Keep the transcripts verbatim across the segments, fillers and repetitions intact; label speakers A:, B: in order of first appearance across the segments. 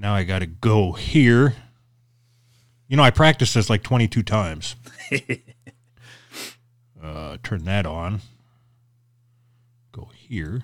A: Now I got to go here. You know, I practiced this like twenty-two times. uh, turn that on. Go here.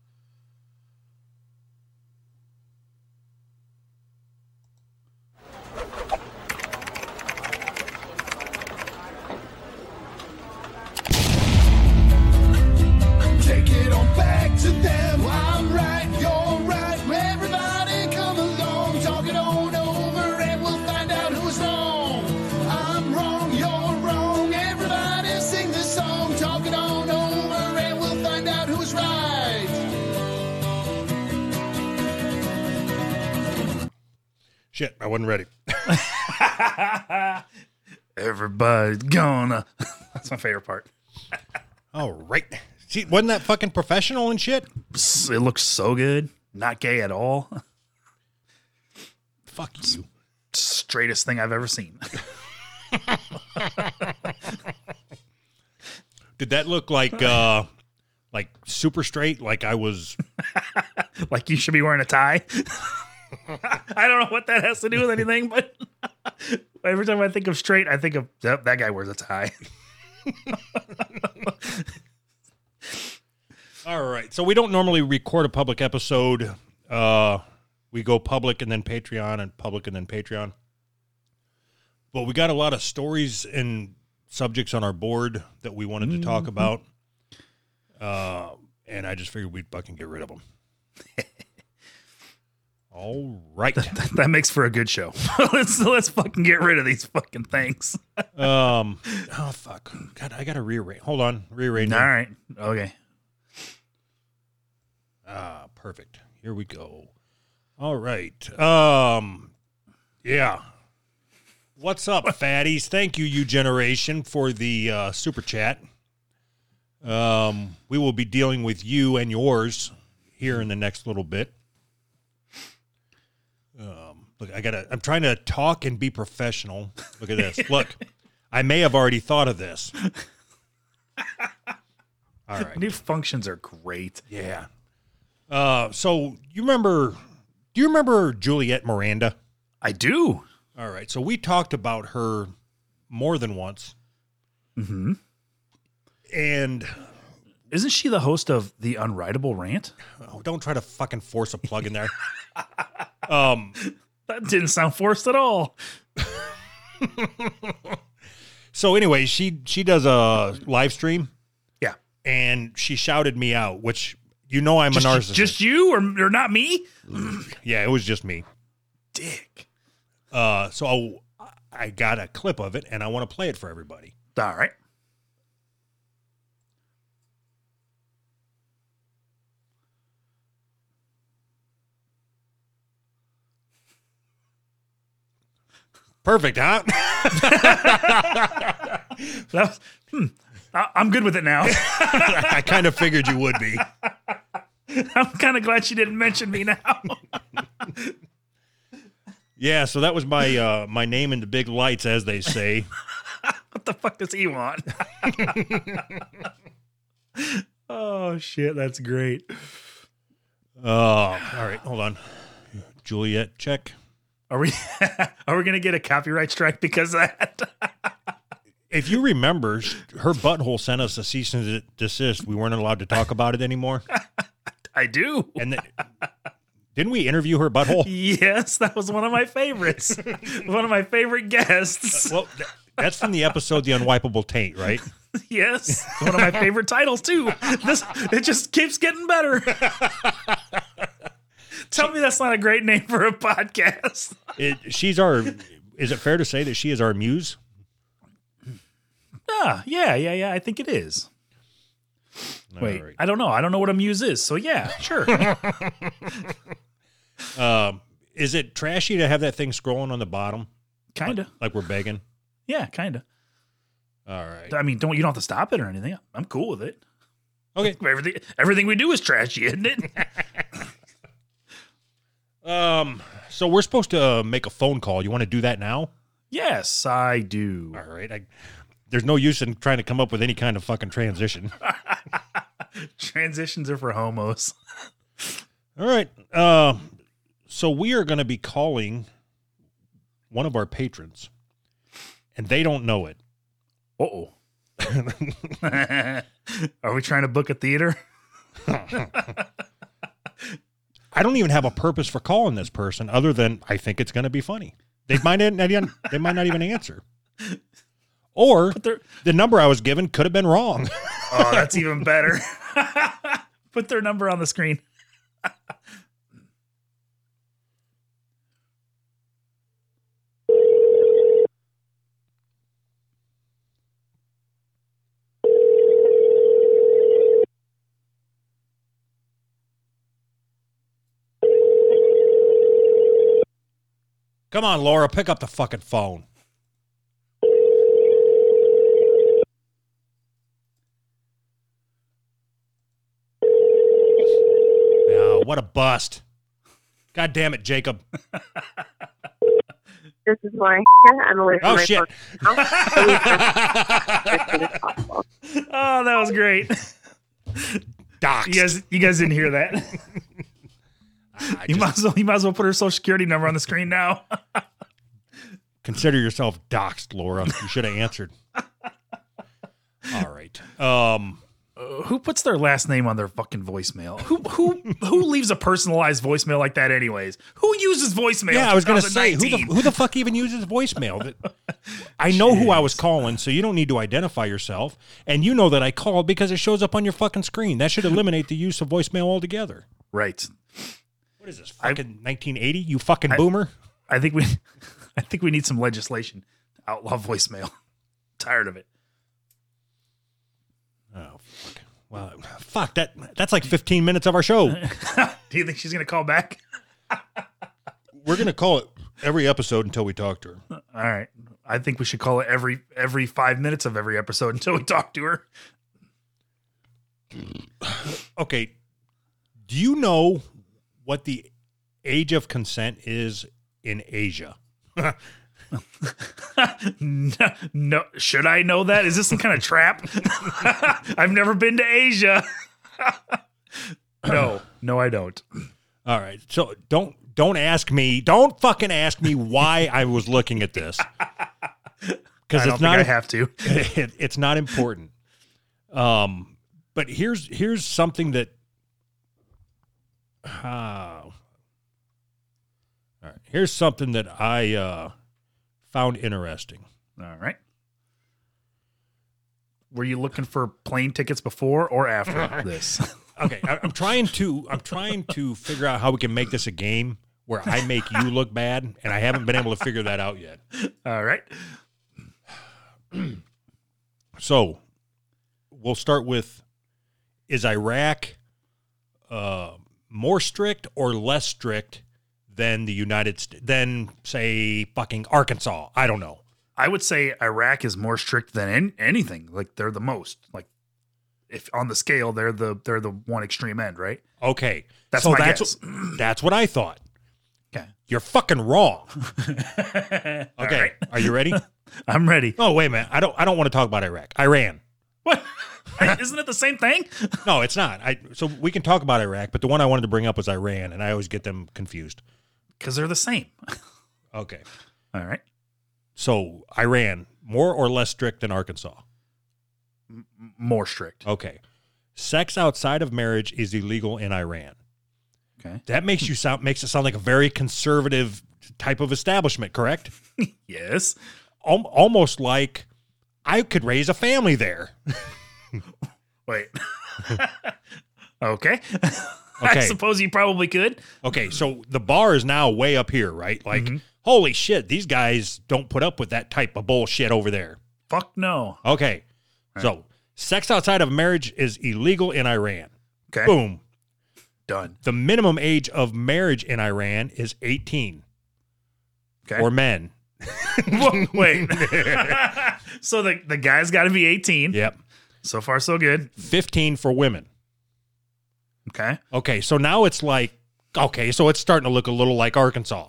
B: Take it on back to them. I'm right, you're right. Everybody come along. Talk it on over and we'll find out who's wrong. I'm wrong, you're wrong. Everybody sing this song. Talk it on over and we'll find out who's right.
A: Shit, I wasn't ready.
C: Everybody's gonna. That's my favorite part.
A: All right. See, wasn't that fucking professional and shit?
C: It looks so good. Not gay at all.
A: Fuck you.
C: Straightest thing I've ever seen.
A: Did that look like uh like super straight? Like I was
C: Like you should be wearing a tie. I don't know what that has to do with anything, but every time I think of straight, I think of yep, that guy wears a tie.
A: All right. So we don't normally record a public episode. Uh we go public and then Patreon and public and then Patreon. But we got a lot of stories and subjects on our board that we wanted to talk about. Uh and I just figured we'd fucking get rid of them. All right.
C: That, that makes for a good show. let's let's fucking get rid of these fucking things.
A: um oh fuck. God, I gotta rearrange. Hold on. Rearrange.
C: All right. Okay.
A: Ah, perfect. Here we go. All right. Um, yeah. What's up, fatties? Thank you, you generation, for the uh, super chat. Um, we will be dealing with you and yours here in the next little bit. Um, look, I gotta. I'm trying to talk and be professional. Look at this. Look, I may have already thought of this. All right.
C: New functions are great.
A: Yeah. Uh, so you remember, do you remember Juliet Miranda?
C: I do.
A: All right. So we talked about her more than once.
C: Mm-hmm.
A: And
C: isn't she the host of the Unwritable Rant?
A: Oh, don't try to fucking force a plug in there. um,
C: That didn't sound forced at all.
A: So anyway, she, she does a live stream.
C: Yeah.
A: And she shouted me out, which, you know, I'm
C: just,
A: a narcissist.
C: Just you or, or not me?
A: Yeah, it was just me.
C: Dick.
A: Uh, so I got a clip of it and I want to play it for everybody.
C: All right.
A: Perfect, huh?
C: That was, hmm. I, I'm good with it now.
A: I kind of figured you would be.
C: I'm kind of glad she didn't mention me now.
A: Yeah, so that was my uh, my name in the big lights, as they say.
C: What the fuck does he want? Oh, shit. That's great.
A: Oh, all right, hold on. Juliet, check.
C: Are we are we going to get a copyright strike because of that?
A: If you remember, her butthole sent us a cease and desist. We weren't allowed to talk about it anymore.
C: I do.
A: And then, didn't we interview her butthole?
C: Yes, that was one of my favorites. One of my favorite guests.
A: Well, th- that's from the episode The Unwipeable Taint, right?
C: Yes, one of my favorite titles too. This it just keeps getting better. Tell me that's not a great name for a podcast.
A: It, she's our, is it fair to say that she is our muse?
C: Ah, yeah, yeah, yeah. I think it is.
A: All
C: Wait,
A: right.
C: I don't know. I don't know what a muse is. So yeah, sure.
A: Um, is it trashy to have that thing scrolling on the bottom?
C: Kinda.
A: Like, like we're begging?
C: Yeah, kinda.
A: All right.
C: I mean, don't you don't have to stop it or anything. I'm cool with it.
A: Okay.
C: Everything everything we do is trashy, isn't it?
A: Um, so we're supposed to uh, make a phone call. You want to do that now?
C: Yes, I do.
A: All right. I, there's no use in trying to come up with any kind of fucking transition.
C: Transitions are for homos.
A: All right. Uh, So we are going to be calling one of our patrons, and they don't know it.
C: Uh-oh. Are we trying to book a theater?
A: I don't even have a purpose for calling this person other than I think it's going to be funny. They might not even, they might not even answer. Or the number I was given could have been wrong.
C: Oh, that's even better. Put their number on the screen.
A: Come on, Laura, pick up the fucking phone. Oh, what a bust. God damn it, Jacob.
D: This is Laura here. I'm away from
A: Oh,
D: my
A: shit.
D: phone now. So we can- as soon as possible.
C: Oh, that was great.
A: Doxed.
C: You guys, you guys didn't hear that.
A: I
C: You
A: just
C: might as well, you might as well put her social security number on the screen now.
A: consider yourself doxed, Laura. You should have answered. All right. Um,
C: Uh, who puts their last name on their fucking voicemail? Who who who leaves a personalized voicemail like that? Anyways, who uses voicemail?
A: yeah, I was going to say, who the,
C: twenty nineteen?
A: who the fuck even uses voicemail? That- I know who I was calling, so you don't need to identify yourself. And you know that I called because it shows up on your fucking screen. That should eliminate the use of voicemail altogether.
C: Right.
A: What is this, fucking nineteen eighty, you fucking boomer?
C: I think we, I think we need some legislation to outlaw voicemail. Tired of it.
A: Oh, fuck. Well, fuck, that. that's like fifteen minutes of our show.
C: Do you think she's gonna call back?
A: We're going to call it every episode until we talk to her.
C: All right. I think we should call it every every five minutes of every episode until we talk to her.
A: Okay. Do you know what the age of consent is in Asia?
C: No, no, should I know that? Is this some kind of trap? I've never been to Asia. No, no, I don't.
A: All right. So don't don't ask me. Don't fucking ask me why I was looking at this.
C: I
A: Because
C: don't
A: it's
C: think
A: not
C: I have to.
A: it, it's not important. Um, but here's here's something that. Uh, all right. Here's something that I uh, found interesting.
C: All right. Were you looking for plane tickets before or after this?
A: Okay, I, I'm trying to I'm trying to figure out how we can make this a game where I make you look bad, and I haven't been able to figure that out yet.
C: All right.
A: So we'll start with: is Iraq uh, more strict or less strict than the United States? Than say fucking Arkansas? I don't know.
C: I would say Iraq is more strict than an- anything. Like they're the most. Like if on the scale, they're the they're the one extreme end, right?
A: Okay,
C: That's
A: so
C: my
A: that's
C: guess.
A: that's what I thought.
C: Okay.
A: You're fucking wrong.
C: Okay.
A: Okay, are you ready?
C: I'm ready.
A: Oh wait a minute. I don't I don't want to talk about Iraq. Iran.
C: What? Isn't it the same thing?
A: No, it's not. I so we can talk about Iraq, but the one I wanted to bring up was Iran, and I always get them confused.
C: Because they're the same.
A: Okay.
C: All right.
A: So Iran, more or less strict than Arkansas?
C: More strict.
A: Okay. Sex outside of marriage is illegal in Iran.
C: Okay.
A: That makes you sound makes it sound like a very conservative type of establishment, correct?
C: Yes.
A: Al- almost like I could raise a family there.
C: Wait. Okay. I
A: Okay.
C: suppose you probably could.
A: Okay, so the bar is now way up here, right? Like,
C: Mm-hmm.
A: holy shit, these guys don't put up with that type of bullshit over there.
C: Fuck no.
A: Okay. So, sex outside of marriage is illegal in Iran.
C: Okay.
A: Boom.
C: Done.
A: The minimum age of marriage in Iran is eighteen
C: Okay.
A: for men.
C: Whoa, wait. So the, the guy's got to be eighteen.
A: Yep.
C: So far, so good.
A: fifteen for women.
C: Okay.
A: Okay, so now it's like, okay, so it's starting to look a little like Arkansas.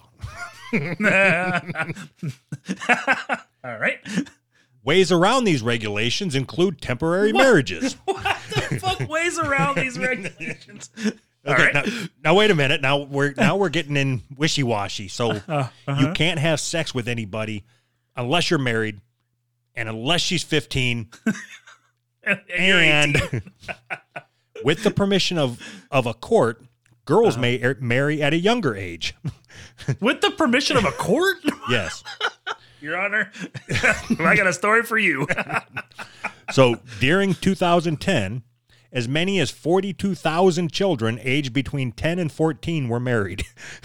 C: All right.
A: Ways around these regulations include temporary marriages.
C: What the fuck weighs around these regulations?
A: Okay,
C: right.
A: now, now wait a minute. Now we're now we're getting in wishy washy. So
C: Uh, uh-huh.
A: you can't have sex with anybody unless you're married, and unless she's fifteen,
C: and, you're
A: and
C: eighteen.
A: with the permission of of a court, girls may er- marry at a younger age.
C: With the permission of a court,
A: Yes.
C: Your Honor, I got a story for you.
A: So during two thousand ten, as many as forty-two thousand children aged between ten and fourteen were married.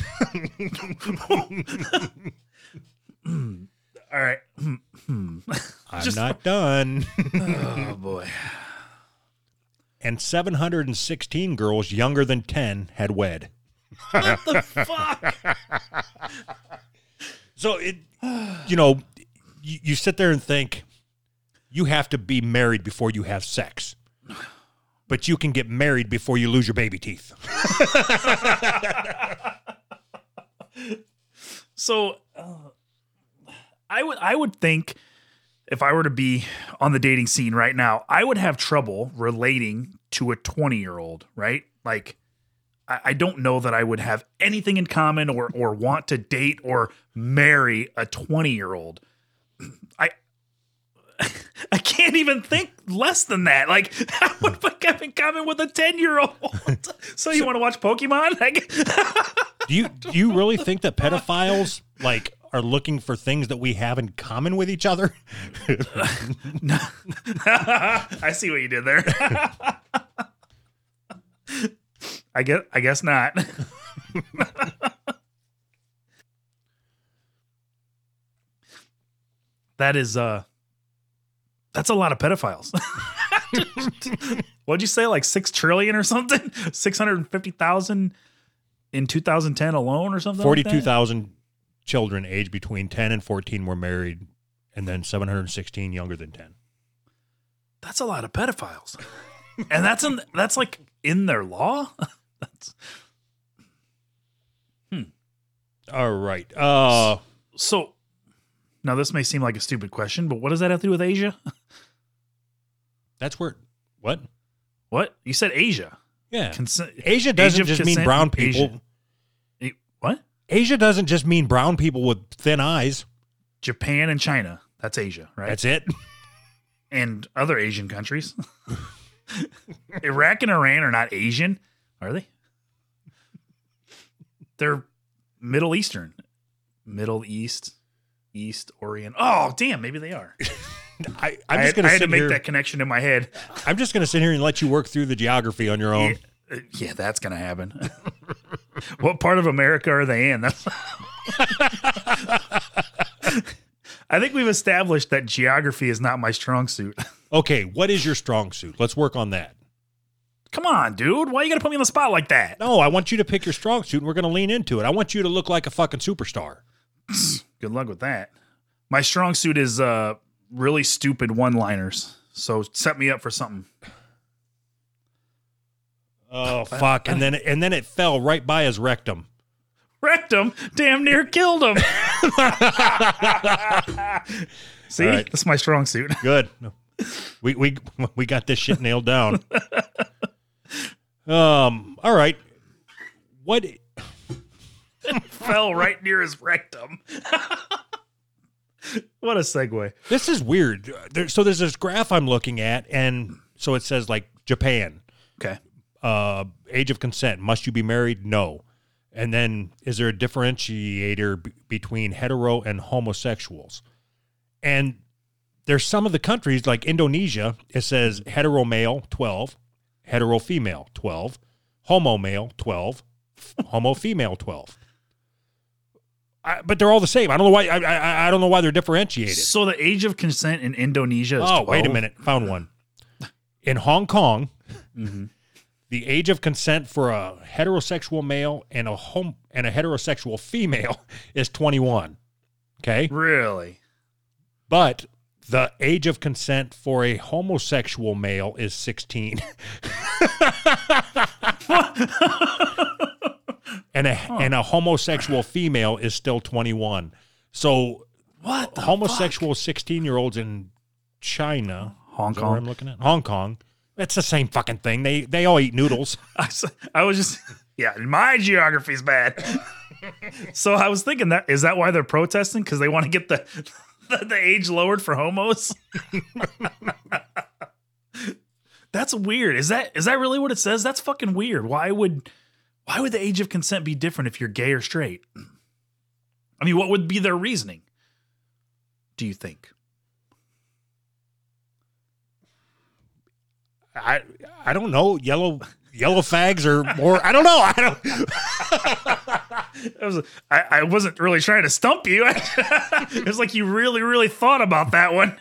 C: All right.
A: I'm
C: Just-
A: not done.
C: Oh boy.
A: And seven hundred sixteen girls younger than ten had wed.
C: What the fuck?
A: So it, you know, you, you sit there and think you have to be married before you have sex, but you can get married before you lose your baby teeth.
C: So, uh, I would I would think if I were to be on the dating scene right now, I would have trouble relating to a twenty year old, right? Like, I, I don't know that I would have anything in common or or want to date or marry a twenty year old. I I can't even think less than that. Like, I would have in common with a ten year old. So you want to watch Pokemon? Like,
A: Do you do you really think that pedophiles like are looking for things that we have in common with each other?
C: I see what you did there. I guess I guess not. That is uh that's a lot of pedophiles. What'd you say, like six trillion or something? Six hundred and fifty thousand in two thousand ten alone or something?
A: Forty-two
C: like
A: thousand children aged between ten and fourteen were married, and then seven hundred sixteen younger than ten.
C: That's a lot of pedophiles. And that's in that's like in their law? That's
A: All right. Uh,
C: so now this may seem like a stupid question, but what does that have to do with Asia?
A: that's where what?
C: What? You said Asia.
A: Yeah.
C: Consent,
A: Asia
C: age
A: doesn't
C: of
A: just mean
C: consent
A: brown
C: in
A: people.
C: Asia. Eh, What?
A: Asia doesn't just mean brown people with thin eyes.
C: Japan and China. That's Asia, right?
A: That's it.
C: And other Asian countries. Iraq and Iran are not Asian, are they? They're Middle Eastern. Middle East, East, Orient. Oh, damn, maybe they are.
A: I, I'm
C: I
A: just
C: had,
A: going
C: I
A: to
C: had to
A: sit
C: make
A: here.
C: that connection in my head.
A: I'm just going to sit here and let you work through the geography on your own.
C: Yeah, uh, yeah, that's going to happen. What part of America are they in? That's I think we've established that geography is not my strong suit.
A: Okay, what is your strong suit? Let's work on that.
C: Come on, dude. Why you got to put me on the spot like that?
A: No, I want you to pick your strong suit, and we're going to lean into it. I want you to look like a fucking superstar.
C: Good luck with that. My strong suit is uh, really stupid one-liners. So set me up for something.
A: Oh fuck! And then and then it fell right by his rectum.
C: Rectum damn near killed him. See,
A: All right.
C: that's my strong suit.
A: Good. We we we got this shit nailed down. Um. All right. What?
C: Fell right near his rectum. What a segue.
A: This is weird. There, so there's this graph I'm looking at, and so it says like Japan,
C: Okay.
A: uh, age of consent. Must you be married? No. And then is there a differentiator b- between hetero and homosexuals? And there's some of the countries like Indonesia. It says hetero male twelve, hetero female twelve, homo male twelve, homo female twelve. I, but they're all the same. I don't know why. I, I I don't know why they're differentiated.
C: So the age of consent in Indonesia is
A: Oh, wait a
C: twelve?
A: minute. Found one. In Hong Kong,
C: Mm-hmm.
A: the age of consent for a heterosexual male and a home and a heterosexual female is twenty-one. Okay?
C: Really?
A: But the age of consent for a homosexual male is sixteen. and a and a homosexual female is still twenty-one. So
C: What the
A: homosexual sixteen-year-olds in China,
C: Hong
A: is that where I'm
C: Kong?
A: looking at Hong Kong, It's the same fucking thing. They they all eat noodles.
C: I, s- I was just, yeah, my geography's bad. So I was thinking that, is that why they're protesting? Because they want to get the, the, the age lowered for homos? That's weird. Is that is that really what it says? That's fucking weird. Why would why would the age of consent be different if you're gay or straight? I mean, what would be their reasoning? Do you think?
A: I I don't know. Yellow yellow fags are more. I don't know. I don't.
C: It was, I, I wasn't really trying to stump you. It was like you really, really thought about that one.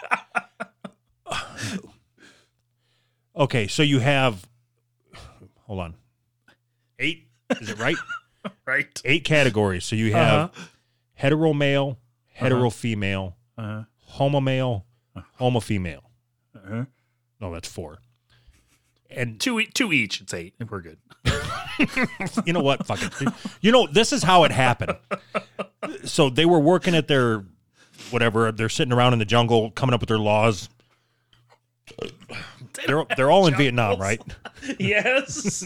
A: Okay, so you have. Hold on. Eight. Is it right?
C: Right.
A: Eight categories. So you have
C: Uh-huh.
A: hetero male, hetero female,
C: Uh-huh.
A: homo male, homo female.
C: Uh-huh.
A: No, that's four. And
C: Two, e- two each. It's eight. We're good.
A: you know what? Fuck it. You know, this is how it happened. So they were working at their whatever. They're sitting around in the jungle, coming up with their laws. They're they're all in Vietnam, right?
C: Yes.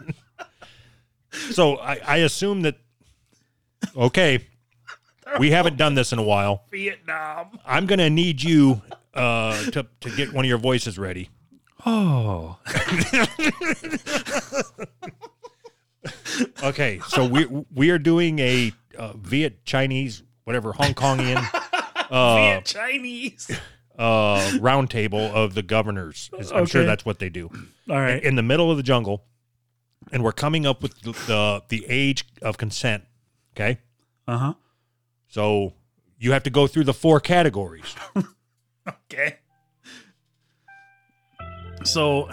A: So I, I assume that. Okay, we haven't done this in a while.
C: Vietnam.
A: I'm gonna need you uh, to to get one of your voices ready.
C: Oh.
A: Okay, so we we are doing a uh, Viet Chinese, whatever, Hong Kongian uh,
C: Viet Chinese.
A: uh, round table of the governors. I'm sure
C: Okay.
A: that's what they do.
C: All right.
A: In the middle of the jungle, and we're coming up with the the, the age of consent. Okay,
C: Uh-huh.
A: so you have to go through the four categories.
C: Okay. So,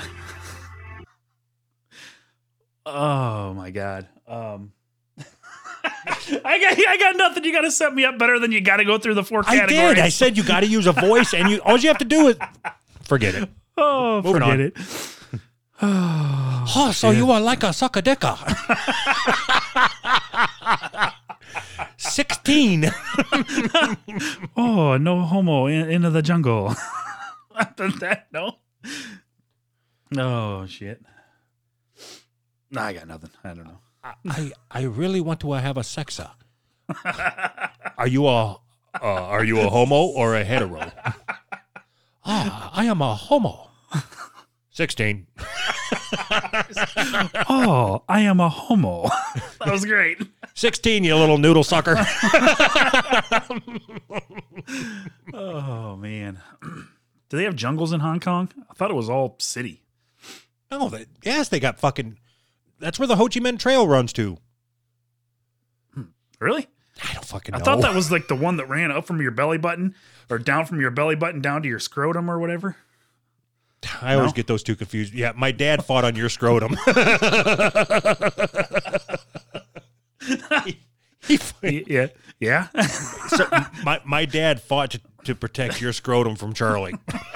C: oh my God. Um, I got, I got nothing. You got to set me up better than you got to go through the four
A: I
C: categories.
A: did. I said you got to use a voice, and you all you have to do is forget it.
C: oh,
A: Moving
C: forget
A: on.
C: it.
A: Oh, so you are like a sucker dicker. Sixteen.
C: Oh, no homo in, into the jungle. that, no. Oh shit. Nah, I got nothing. I don't know.
A: I I really want to have a sexa. Are you a uh, are you a homo or a hetero? Ah, I am a homo. Sixteen.
C: Oh, I am a homo. That was great.
A: Sixteen, you little noodle sucker.
C: Oh man. Do they have jungles in Hong Kong? I thought it was all city.
A: No, they, yes, they got fucking. That's where the Ho Chi Minh Trail runs to.
C: Really?
A: I don't fucking
C: I
A: know.
C: thought that was like the one that ran up from your belly button or down from your belly button down to your scrotum or whatever.
A: I always
C: No?
A: get those two confused. Yeah, my dad fought on your scrotum. he, he,
C: Yeah. Yeah.
A: so my my dad fought to, to protect your scrotum from Charlie.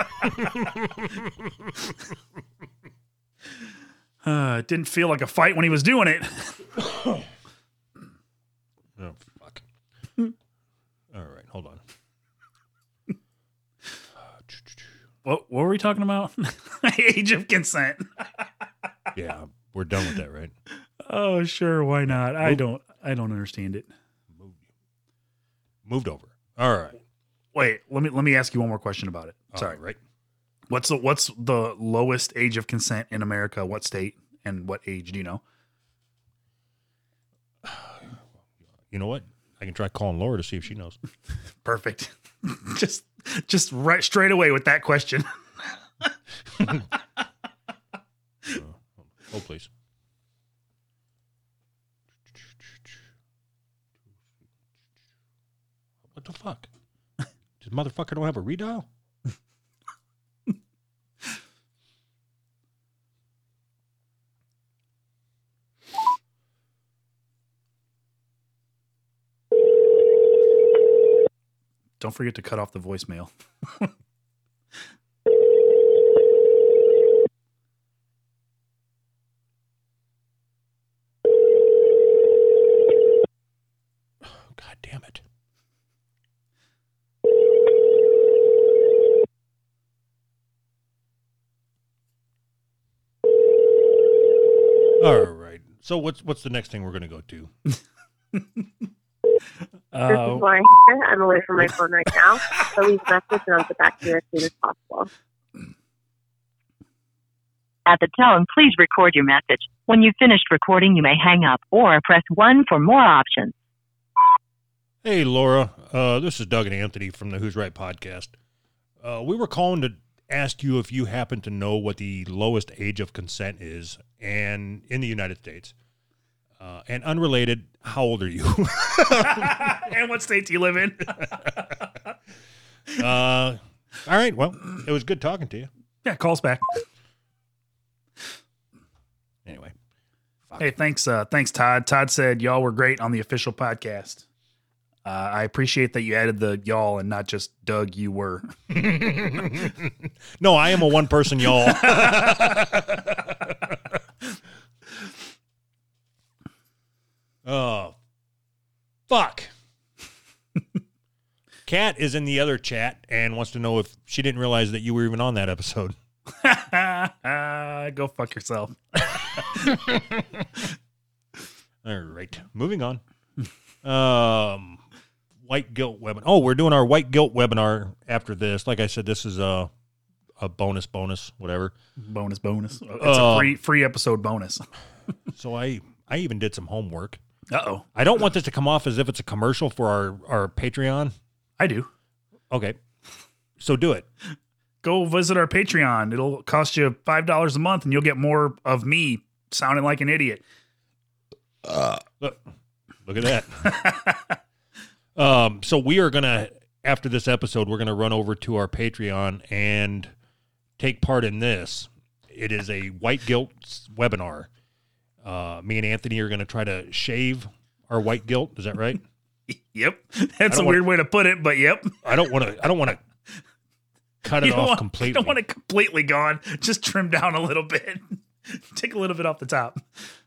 C: Uh, it didn't feel like a fight when he was doing it.
A: Oh fuck! All right, hold on.
C: What, what were we talking about? Age of consent.
A: Yeah, we're done with that, right?
C: Oh, sure. Why not? I don't. I don't understand it.
A: Moved over. All right.
C: Wait. Let me let me ask you one more question about it. Sorry.
A: All right.
C: What's the what's the lowest age of consent in America? What state and what age? Do you know?
A: You know what? I can try calling Laura to see if she knows.
C: Perfect. just just right straight away with that question.
A: Uh, oh, please. What the fuck? This motherfucker don't have a redial?
C: Don't forget to cut off the voicemail.
A: God damn it. So what's what's the next thing we're gonna go to?
D: This
C: Uh,
D: is Lauren here. I'm away from my phone right now. So leave a message and I'll get back to you as soon as possible.
E: At the tone, please record your message. When you've finished recording, you may hang up or press one for more options.
A: Hey, Laura. Uh, this is Doug and Anthony from the Who's Right podcast. Uh, we were calling to ask you if you happen to know what the lowest age of consent is, and in the United States. Uh, and unrelated, how old are you?
C: and what state do you live in?
A: uh, all right. Well, it was good talking to you.
C: Yeah, calls back.
A: Anyway.
C: Hey, thanks, uh, thanks, Todd. Todd said y'all were great on the official podcast. Uh, I appreciate that you added the y'all and not just Doug, you were.
A: No, I am a one person y'all. Oh, fuck. Kat is in the other chat and wants to know if she didn't realize that you were even on that episode.
C: Go fuck yourself.
A: All right, moving on. Um, white guilt webinar. Oh, we're doing our white guilt webinar after this. Like I said, this is a a bonus, bonus, whatever.
C: Bonus, bonus. It's
A: Uh,
C: a free free episode bonus.
A: So I I even did some homework.
C: Uh oh,
A: I don't want this to come off as if it's a commercial for our our Patreon.
C: I do.
A: Okay, so do it.
C: Go visit our Patreon. It'll cost you five dollars a month, and you'll get more of me sounding like an idiot.
A: Look, look at that. um, so we are gonna, after this episode, we're gonna run over to our Patreon and take part in this. It is a white guilt webinar. Uh, me and Anthony are gonna try to shave our white guilt. Is that right?
C: Yep, that's a
A: don't
C: weird
A: wanna-
C: way to put it, but yep.
A: I don't want to. I don't want to cut
C: You
A: it
C: don't
A: off
C: want,
A: completely.
C: You don't want it completely gone. Just trim down a little bit. Take a little bit off the top.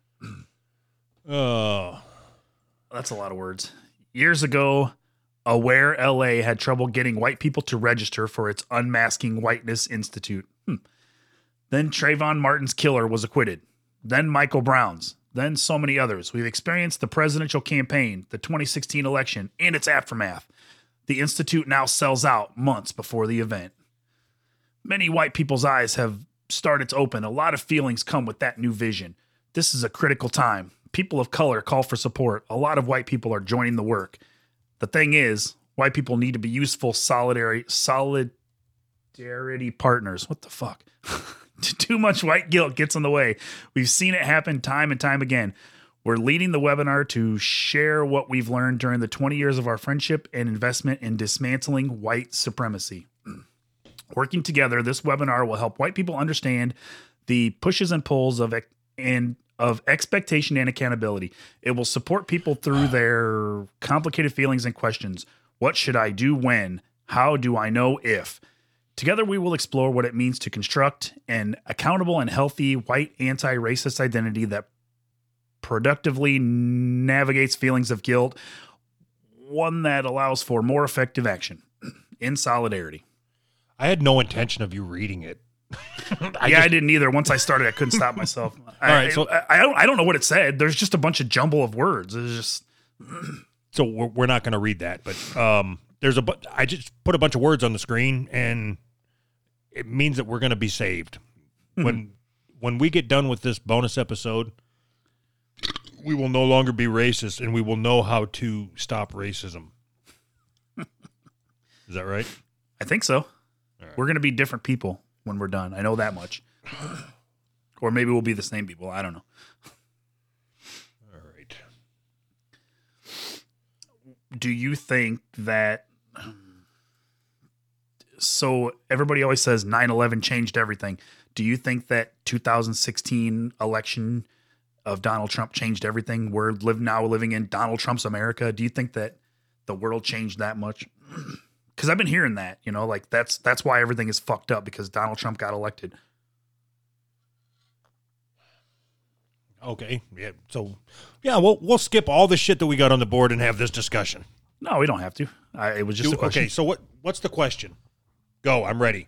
A: Oh,
C: That's a lot of words. Years ago, Aware L A had trouble getting white people to register for its Unmasking Whiteness Institute. Hmm. Then Trayvon Martin's killer was acquitted. Then Michael Brown's. Then so many others. We've experienced the presidential campaign, the twenty sixteen election, and its aftermath. The Institute now sells out months before the event. Many white people's eyes have started to open. A lot of feelings come with that new vision. This is a critical time. People of color call for support. A lot of white people are joining the work. The thing is, white people need to be useful solidarity, solidarity partners. What the fuck? Too much white guilt gets in the way. We've seen it happen time and time again. We're leading the webinar to share what we've learned during the twenty years of our friendship and investment in dismantling white supremacy. Working together, this webinar will help white people understand the pushes and pulls of ex- and of expectation and accountability. It will support people through their complicated feelings and questions. What should I do when? How do I know if? Together, we will explore what it means to construct an accountable and healthy white anti-racist identity that productively navigates feelings of guilt, one that allows for more effective action in solidarity.
A: I had no intention of you reading it. I
C: yeah,
A: just-
C: I didn't either. Once I started, I couldn't stop myself. I,
A: All right, so-
C: I, I don't. I don't know what it said. There's just a bunch of jumble of words. It's just
A: So we're, we're not going to read that, but um, there's a. bu- I just put a bunch of words on the screen, and it means that we're going to be saved. When when we get done with this bonus episode, we will no longer be racist, and we will know how to stop racism. Is that right?
C: I think so.
A: right.
C: We're gonna be different people when we're done. I know that much. Or maybe we'll be the same people. I don't know.
A: All right.
C: Do you think that? So everybody always says nine eleven changed everything. Do you think that two thousand sixteen election of Donald Trump changed everything? We're live now living in Donald Trump's America. Do you think that the world changed that much? Because I've been hearing that, you know, like that's that's why everything is fucked up because Donald Trump got elected.
A: Okay. Yeah. So, yeah, we'll we'll skip all the shit that we got on the board and have this discussion.
C: No, we don't have to. I, it was just
A: Do-
C: a question.
A: okay. So what what's the question? Go. I'm ready.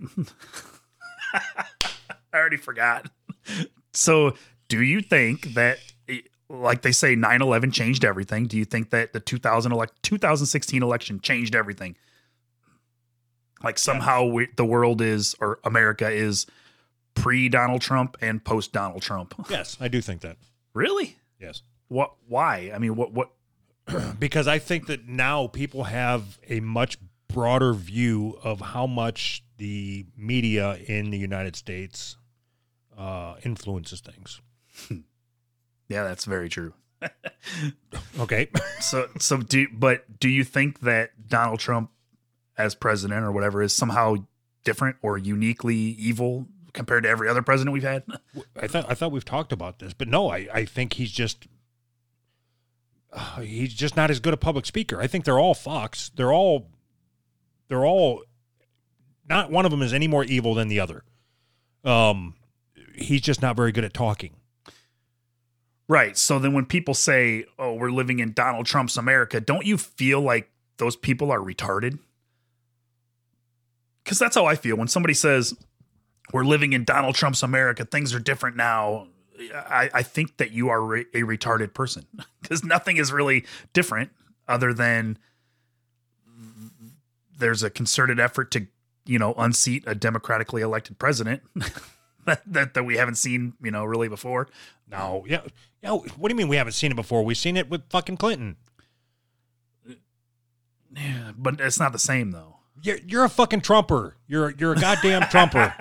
C: I already forgot. So, do you think that, like they say, nine eleven changed everything. Do you think that the two thousand elect two thousand sixteen election changed everything? Like somehow we, the world is, or America is, pre Donald Trump and post Donald Trump.
A: Yes, I do think that.
C: Really?
A: Yes.
C: What? Why? I mean, what? What?
A: Because I think that now people have a much broader view of how much the media in the United States uh, influences things.
C: Yeah, that's very true.
A: Okay.
C: So, so do, but do you think that Donald Trump as president or whatever is somehow different or uniquely evil compared to every other president we've had?
A: I thought I thought we've talked about this, but no, I, I think he's just uh, he's just not as good a public speaker. I think they're all fucks. They're all they're all not one of them is any more evil than the other. Um, he's just not very good at talking.
C: Right. So then when people say, "Oh, we're living in Donald Trump's America," don't you feel like those people are retarded? Because that's how I feel when somebody says, "We're living in Donald Trump's America, things are different now." I, I think that you are re- a retarded person because nothing is really different other than there's a concerted effort to, you know, unseat a democratically elected president that, that that we haven't seen, you know, really before.
A: No, yeah, yeah. What do you mean we haven't seen it before? We've seen it with fucking Clinton.
C: Yeah, but it's not the same though.
A: You're you're a fucking Trumper. You're you're a goddamn Trumper.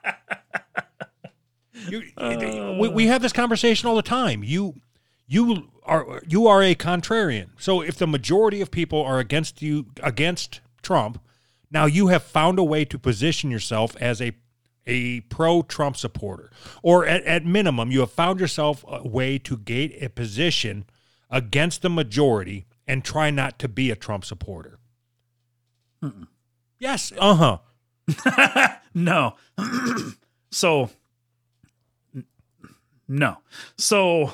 A: You,
C: Uh.
A: we, we have this conversation all the time. You you are you are a contrarian. So if the majority of people are against you against Trump, now you have found a way to position yourself as a a pro-Trump supporter, or at, at minimum, you have found yourself a way to gate a position against the majority and try not to be a Trump supporter.
C: Mm-mm.
A: Yes. Uh huh.
C: No. So, n- no. So,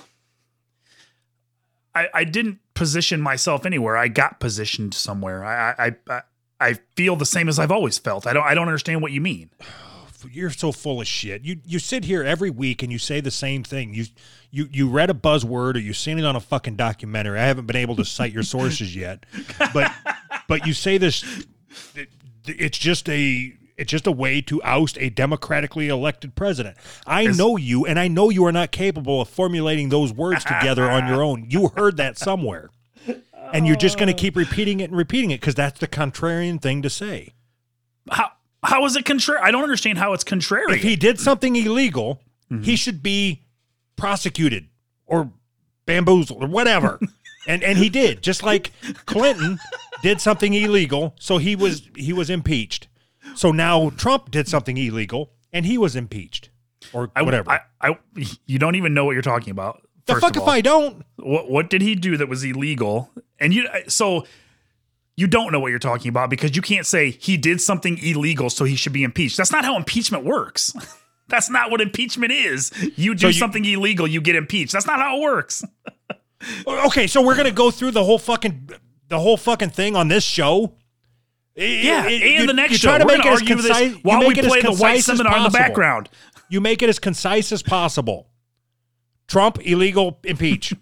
C: I, I didn't position myself anywhere. I got positioned somewhere. I, I, I, I feel the same as I've always felt. I don't, I don't understand what you mean.
A: You're so full of shit. You you sit here every week and you say the same thing. You you you read a buzzword or you've seen it on a fucking documentary. I haven't been able to cite your sources yet, but but you say this. It, it's just a it's just a way to oust a democratically elected president. I
C: Is-
A: know you, and I know you are not capable of formulating those words together on your own. You heard that somewhere, and you're just going to keep repeating it and repeating it because that's the contrarian thing to say.
C: How, how is it contrary? I don't understand how it's contrary.
A: If he did something illegal,
C: Mm-hmm.
A: he should be prosecuted or bamboozled or whatever. and and he did, just like Clinton did something illegal, so he was he was impeached. So now Trump did something illegal and he was impeached or
C: I,
A: whatever.
C: I, I, you don't even know what you're talking about.
A: the
C: first
A: fuck
C: of
A: if
C: all.
A: I don't?
C: What what did he do that was illegal? And you so you don't know what you're talking about because you can't say he did something illegal so he should be impeached. That's not how impeachment works. That's not what impeachment is. You do
A: So you-
C: something illegal, you get impeached. That's not how it works.
A: Okay, so we're gonna go through the whole fucking the whole fucking thing on this show.
C: Yeah,
A: It- it-
C: and
A: you-
C: the next
A: you
C: show
A: try to
C: we're
A: make
C: going
A: it
C: to
A: as
C: argue
A: concise-
C: this
A: you
C: while we
A: make it as
C: play the white
A: concise as
C: seminar in the
A: possible.
C: background.
A: You make it as concise as possible. Trump illegal, impeach.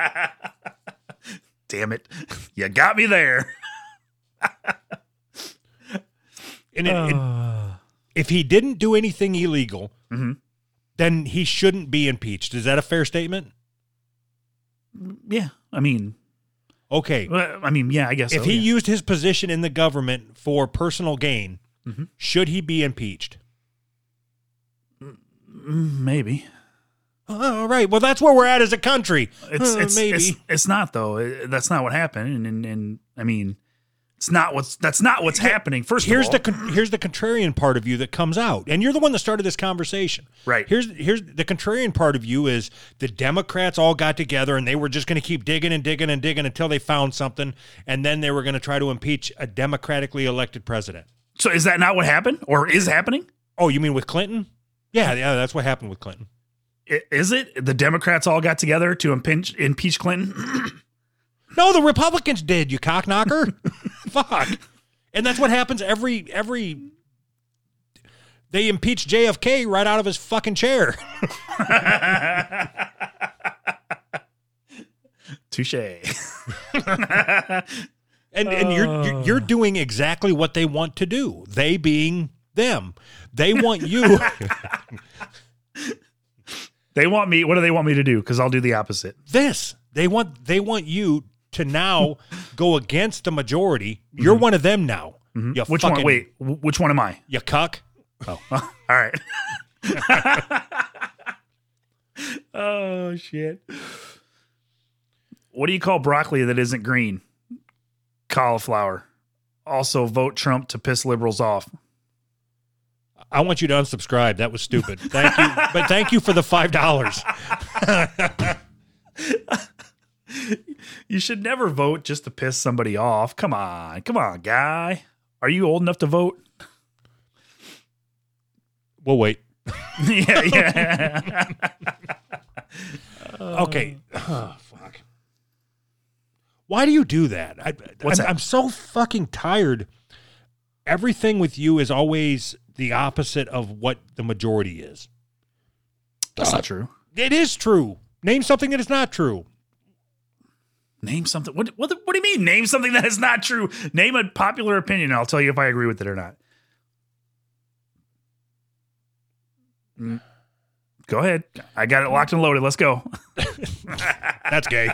C: Damn it, you got me there.
A: And it, it, if he didn't do anything illegal,
C: Mhm.
A: then he shouldn't be impeached. Is that a fair statement?
C: Yeah, I mean,
A: Okay.
C: well, I mean, yeah, I guess.
A: If
C: so,
A: he
C: yeah.
A: used his position in the government for personal gain,
C: Mhm.
A: should he be impeached?
C: Mm, maybe.
A: All right. Well, that's where we're at as a country.
C: It's
A: Uh,
C: it's,
A: maybe.
C: it's it's not though. It- that's not what happened. And, and and I mean, it's not what's that's not what's happening. First
A: here's
C: of
A: the
C: all,
A: con- here's the contrarian part of you that comes out, and you're the one that started this conversation.
C: Right.
A: Here's here's the contrarian part of you is the Democrats all got together and they were just going to keep digging and digging and digging until they found something, and then they were going to try to impeach a democratically elected president.
C: so is that not what happened or is happening?
A: Oh, you mean with Clinton? Yeah, yeah, that's what happened with Clinton.
C: I- Is it the Democrats all got together to impeach impeach Clinton?
A: No, the Republicans did, you cockknocker. Fuck. And that's what happens every every they impeach J F K right out of his fucking chair.
C: Touche.
A: And and you're you're- you're doing exactly what they want to do. They being them. They want you.
C: They want me. What do they want me to do? Because I'll do the opposite.
A: this. They want they want you to now go against the majority. You're one of them now. You
C: Which
A: fucking,
C: one? Wait, w- which one am I?
A: You cuck.
C: Oh, all right. Oh, shit. What do you call broccoli that isn't green? Cauliflower. Also, vote Trump to piss liberals off.
A: I want you to unsubscribe. That was stupid. Thank you. But thank you for the five dollars.
C: You should never vote just to piss somebody off. Come on. Come on, guy. Are you old enough to vote?
A: We'll wait.
C: Yeah, yeah.
A: Okay. Oh, fuck. Why do you do that? I,
C: What's
A: I'm,
C: that?
A: I'm so fucking tired. Everything with you is always the opposite of what the majority is.
C: That's not true.
A: It is true. Name something that is not true.
C: Name something. What, what, what do you mean? Name something that is not true. Name a popular opinion. And I'll tell you if I agree with it or not. Mm. Go ahead. I got it locked and loaded. Let's go.
A: That's gay.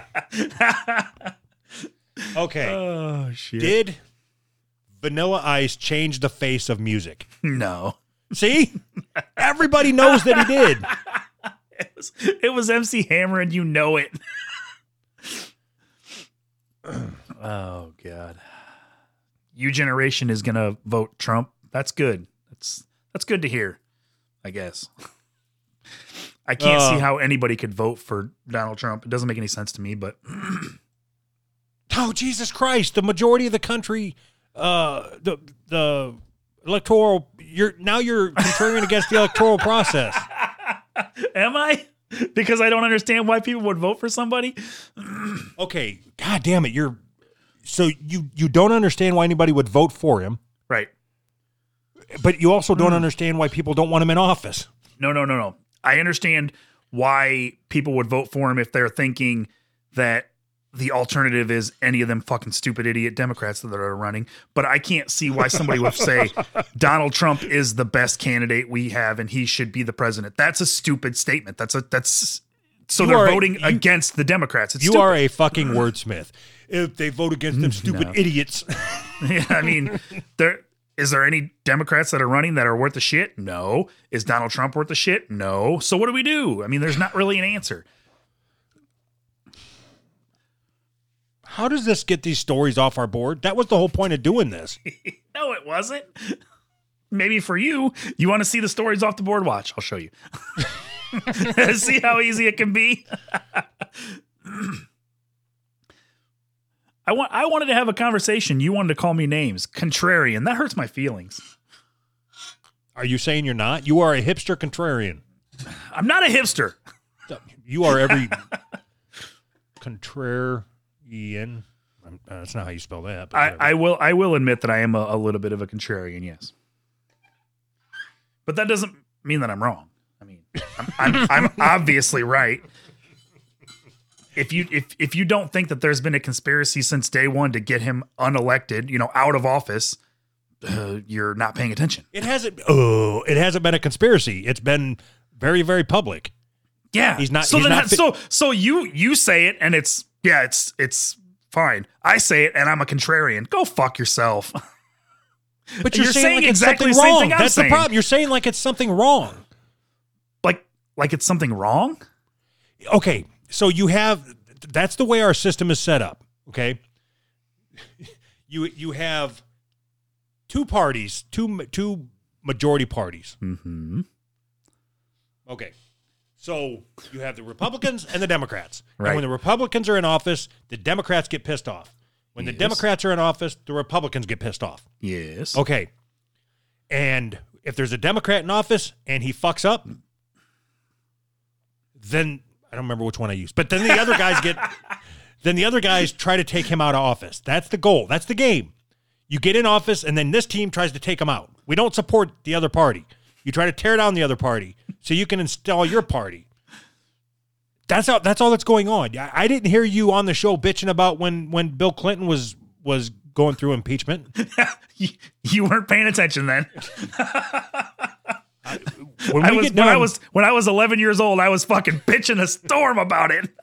A: Okay.
C: Oh, shit.
A: Did Vanilla Ice change the face of music?
C: No.
A: See? Everybody knows that he did.
C: It was, it was M C Hammer and you know it. Oh, God. You generation is going to vote Trump. That's good. That's that's good to hear, I guess. I can't
A: Uh.
C: see how anybody could vote for Donald Trump. It doesn't make any sense to me, but
A: Oh, Jesus Christ. The majority of the country, uh, the the electoral, you're now you're contrarian against the electoral process.
C: am I? Because I don't understand why people would vote for somebody.
A: Okay. God damn it. You're so you you don't understand why anybody would vote for him,
C: Right.
A: but you also don't understand why people don't want him in office.
C: No, no, no, no. I understand why people would vote for him if they're thinking that the alternative is any of them fucking stupid idiot Democrats that are running. But I can't see why somebody would say Donald Trump is the best candidate we have and he should be the president. That's a stupid statement. That's a that's so
A: You
C: they're
A: are a-
C: voting
A: you-
C: against the Democrats. It's
A: You
C: stupid.
A: are a fucking wordsmith. If they vote against them stupid
C: No.
A: idiots.
C: Yeah, I mean, there is there any Democrats that are running that are worth the shit? No. Is Donald Trump worth the shit? No. So what do we do? I mean, there's not really an answer.
A: How does this get these stories off our board? That was the whole point of doing this.
C: No, it wasn't. Maybe for you, you want to see the stories off the board? Watch, I'll show you. See how easy it can be. I want. I wanted to have a conversation. You wanted to call me names. Contrarian. That hurts my feelings.
A: Are you saying you're not? You are a hipster contrarian.
C: I'm not a hipster.
A: You are every contrarian. Um, uh, That's not how you spell that. But
C: I,
A: whatever.
C: I will. I will admit that I am a, a little bit of a contrarian. Yes, but that doesn't mean that I'm wrong. I mean, I'm, I'm, I'm obviously right. If you if if you don't think that there's been a conspiracy since day one to get him unelected, you know, out of office, uh, you're not paying attention.
A: It hasn't. Oh, it hasn't been a conspiracy. It's been very, very public.
C: Yeah,
A: He's not-
C: So
A: he's
C: then,
A: not fit-
C: so so you you say it, and it's yeah, it's it's fine. I say it, and I'm a contrarian. Go fuck yourself.
A: But you're,
C: You're
A: saying,
C: saying
A: like
C: exactly
A: it's
C: the
A: something
C: same
A: wrong.
C: thing I'm
A: That's
C: saying.
A: the problem. You're saying like it's something wrong.
C: like like it's something wrong.
A: Okay, so you have. That's the way our system is set up. Okay, you you have two parties, two two majority parties.
C: Mm-hmm.
A: Okay. So you have the Republicans and the Democrats.
C: Right.
A: And when the Republicans are in office, the Democrats get pissed off. When the
C: Yes.
A: Democrats are in office, the Republicans get pissed off.
C: Yes.
A: Okay. And if there's a Democrat in office and he fucks up, then I don't remember which one I used, but then the other guys get, then the other guys try to take him out of office. That's the goal. That's the game. You get in office and then this team tries to take him out. We don't support the other party. You try to tear down the other party so you can install your party. That's all. That's all that's going on. I, I didn't hear you on the show bitching about when when Bill Clinton was was going through impeachment.
C: you, you weren't paying attention then.
A: When,
C: I
A: we
C: was,
A: get
C: when I
A: done-
C: was when I was eleven years old, I was fucking bitching a storm about it.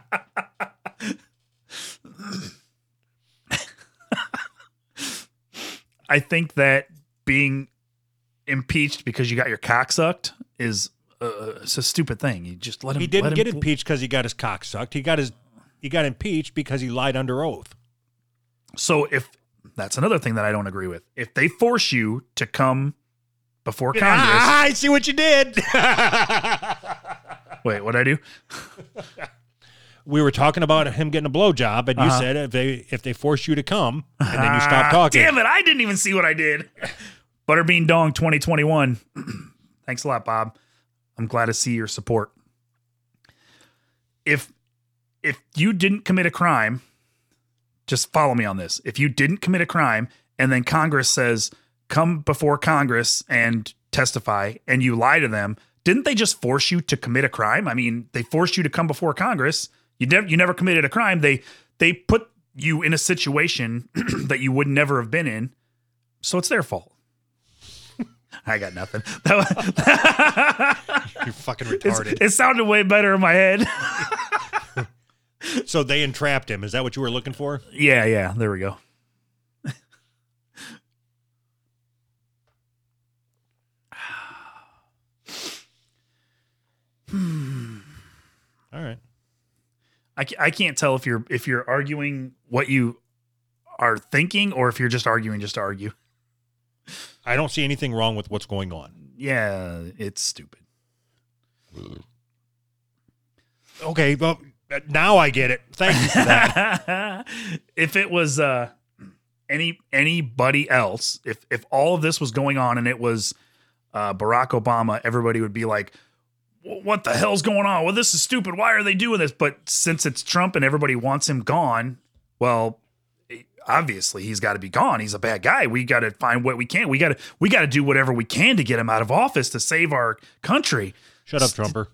C: I think that being impeached because you got your cock sucked is uh, it's a stupid thing. You just let him.
A: he didn't
C: let
A: get
C: him,
A: impeached because he got his cock sucked. He got his he got impeached because he lied under oath.
C: So if that's another thing that I don't agree with, if they force you to come before Congress,
A: Ah, I see what you did.
C: wait, what'd I do?
A: We were talking about him getting a blowjob, and you
C: Uh-huh.
A: said if they if they force you to come, and then you stop
C: Ah,
A: talking.
C: Damn it! I didn't even see what I did. Butterbean Dong twenty twenty-one. Thanks a lot, Bob. I'm glad to see your support. If if you didn't commit a crime, just follow me on this. If you didn't commit a crime, and then Congress says come before Congress and testify, and you lie to them, didn't they just force you to commit a crime? I mean, they forced you to come before Congress. You never you never committed a crime. They they put you in a situation that you would never have been in. So it's their fault. I got nothing. That was,
A: You're fucking
C: it's-
A: retarded.
C: it sounded way better in my head.
A: So they entrapped him. Is that what you were looking for?
C: yeah, yeah. There we go.
A: All right.
C: I, ca- I can't tell if you're if you're arguing what you are thinking or if you're just arguing just to argue.
A: I don't see anything wrong with what's going on.
C: Yeah, it's stupid.
A: Okay, well, now I get it. Thank you for that.
C: If it was uh, any anybody else, if if all of this was going on and it was uh, Barack Obama, everybody would be like, "Wh- "What the hell's going on? Well, this is stupid. Why are they doing this?" But since it's Trump and everybody wants him gone, well, obviously he's got to be gone. He's a bad guy. We got to find what we can. We got to we got to do whatever we can to get him out of office to save our country.
A: Shut up, Trumper.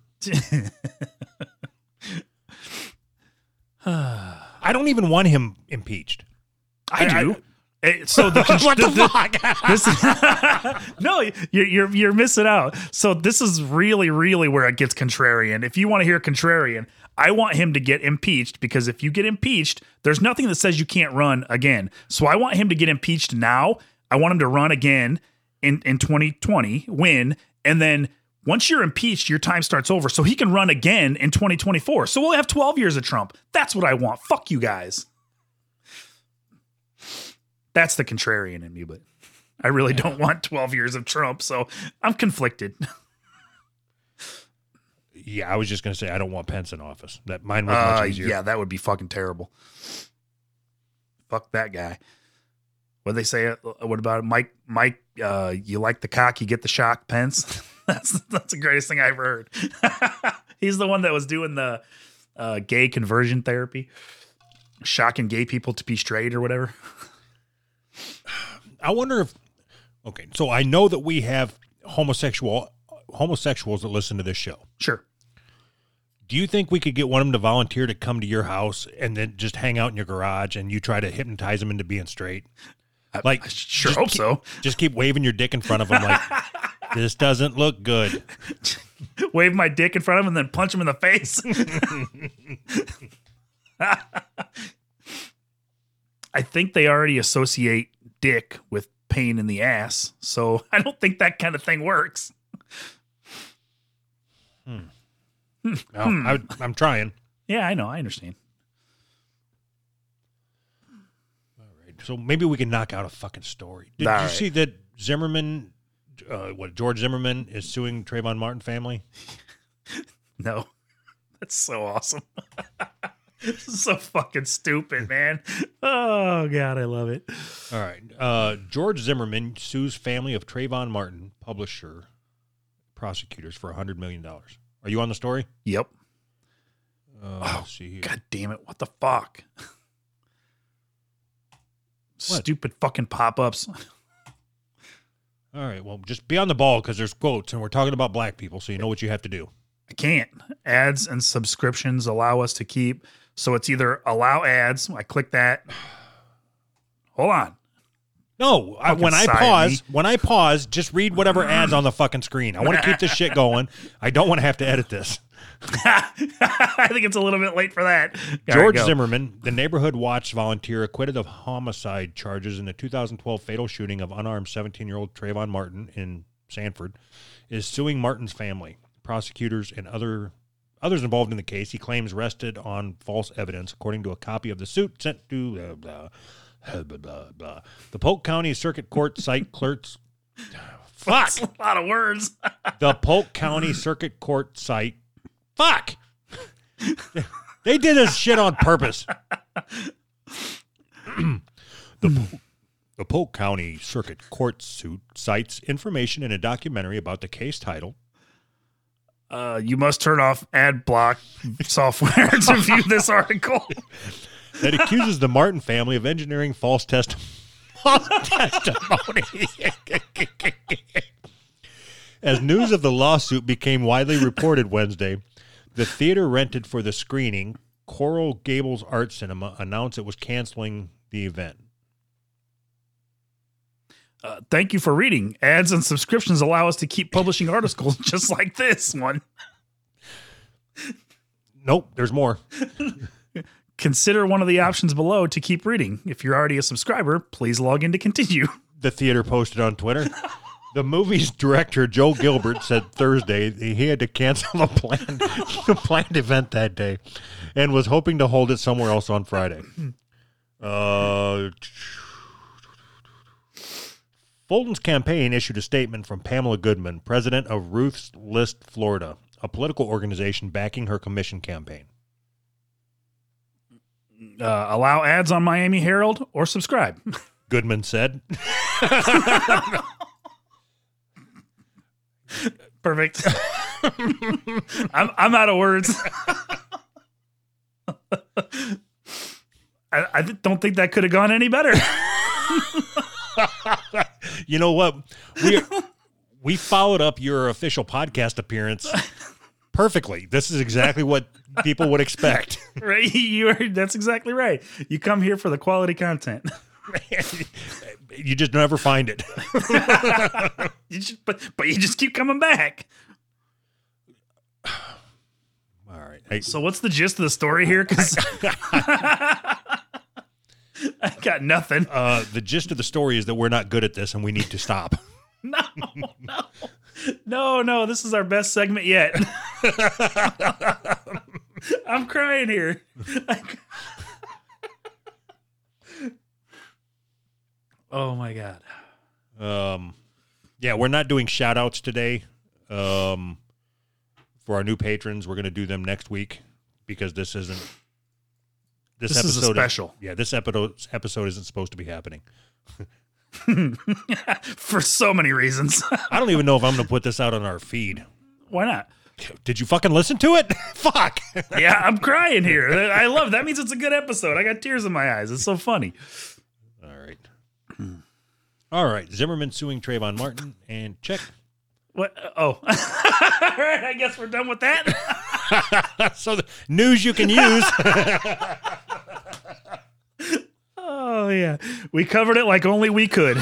A: I don't even want him impeached.
C: I do. Eh, So the,
A: What the,
C: the-
A: fuck?
C: This, no, you're, you're you're missing out. So this is really, really where it gets contrarian. If you want to hear contrarian, I want him to get impeached because if you get impeached, there's nothing that says you can't run again. So I want him to get impeached now. I want him to run again in, in twenty twenty, win, and then once you're impeached, your time starts over. So he can run again in twenty twenty-four. So we'll have twelve years of Trump. That's what I want. Fuck you guys. That's the contrarian in me, but I really don't want twelve years of Trump, so I'm conflicted.
A: Yeah, I was just going to say I don't want Pence in office. That mine was
C: Uh,
A: much easier.
C: yeah, that would be fucking terrible. Fuck that guy. What they say? uh, What about it? Mike? Mike, uh, you like the cock, you get the shock, Pence. that's that's the greatest thing I ever heard. He's the one that was doing the uh, gay conversion therapy, shocking gay people to be straight or whatever.
A: I wonder if. Okay, so I know that we have homosexual homosexuals that listen to this show.
C: Sure.
A: Do you think we could get one of them to volunteer to come to your house and then just hang out in your garage and you try to hypnotize them into being straight? Like,
C: I sure
A: just
C: hope
A: keep-
C: so.
A: Just keep waving your dick in front of them like, this doesn't look good.
C: Wave my dick in front of him and then punch him in the face. I think they already associate dick with pain in the ass, so I don't think that kind of thing works.
A: No, I, I'm trying.
C: Yeah, I know. I understand.
A: So maybe we can knock out a fucking story. Did
C: All
A: you
C: right.
A: see that Zimmerman, uh, what, George Zimmerman is suing Trayvon Martin family?
C: No, that's so awesome. This is so fucking stupid, man. Oh, God, I love it.
A: All right. Uh, George Zimmerman sues family of Trayvon Martin, publisher, prosecutors for one hundred million dollars. Are you on the story?
C: Yep.
A: Uh,
C: Oh,
A: let's see here.
C: God damn it. What the fuck? Stupid fucking pop-ups.
A: All right. Well, just be on the ball because there's quotes, and we're talking about black people, so you know what you have to do.
C: I can't. Ads and subscriptions allow us to keep. So it's either allow ads. I click that. Hold on.
A: No, I,
C: Fucking
A: when I
C: sigh at
A: pause,
C: me.
A: when I pause, just read whatever ads on the fucking screen. I want to keep this shit going. I don't want to have to edit this.
C: I think it's a little bit late for that. All right,
A: George
C: go.
A: Zimmerman, the Neighborhood Watch volunteer acquitted of homicide charges in the two thousand twelve fatal shooting of unarmed seventeen-year-old Trayvon Martin in Sanford, is suing Martin's family, prosecutors, and other others involved in the case. He claims rested on false evidence, according to a copy of the suit sent to blah, blah, blah, blah, blah. the Polk County Circuit Court site clerks. Fuck.
C: That's a lot of words.
A: The Polk County Circuit Court site. Fuck. They did this shit on purpose. the, Po- the Polk County Circuit Court suit cites information in a documentary about the case titled
C: Uh, you must turn off ad block software to view this article.
A: that accuses the Martin family of engineering false test- false testimony. As news of the lawsuit became widely reported Wednesday, the theater rented for the screening, Coral Gables Art Cinema, announced it was canceling the event.
C: Uh, thank you for reading. Ads and subscriptions allow us to keep publishing articles just like this one.
A: Nope, there's more.
C: Consider one of the options below to keep reading. If you're already a subscriber, please log in to continue.
A: The theater posted on Twitter. The movie's director, Joe Gilbert, said Thursday he had to cancel the planned, the planned event that day and was hoping to hold it somewhere else on Friday. Uh, Fulton's campaign issued a statement from Pamela Goodman, president of Ruth's List Florida, a political organization backing her commission campaign.
C: Uh, allow ads on Miami Herald or subscribe.
A: Goodman said.
C: Perfect. I'm I'm out of words. I, I don't think that could have gone any better.
A: You know what? We we followed up your official podcast appearance perfectly. This is exactly what people would expect.
C: Right? You are, that's exactly right. You come here for the quality content.
A: You just never find it.
C: You just, but but you just keep coming back.
A: All right. Hey,
C: So what's the gist of the story here? Because I got nothing.
A: uh, the gist of the story is that we're not good at this and we need to stop.
C: No, no, no, no. This is our best segment yet. I'm crying here. Oh my God.
A: Um, yeah, we're not doing shout outs today. Um, for our new patrons, we're going to do them next week because this isn't. This,
C: This is a
A: episode
C: special.
A: yeah, this episode episode isn't supposed to be happening.
C: For so many reasons.
A: I don't even know if I'm going to put this out on our feed.
C: Why not?
A: Did you fucking listen to it? Fuck.
C: Yeah, I'm crying here. I love that means it's a good episode. I got tears in my eyes. It's so funny.
A: All right. All right. Zimmerman suing Trayvon Martin and check.
C: What? Oh, all right. I guess we're done with that.
A: So the news you can use.
C: Oh yeah, we covered it like only we could.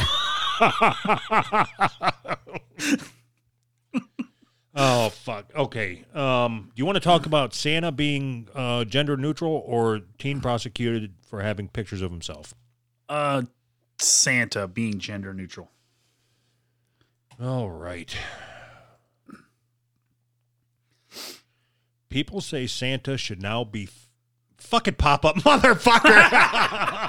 A: Oh fuck. Okay. Um, do you want to talk about Santa being uh, gender neutral or teen prosecuted for having pictures of himself?
C: Uh, Santa being gender neutral.
A: All right. People say Santa should now be f- fucking pop up, motherfucker.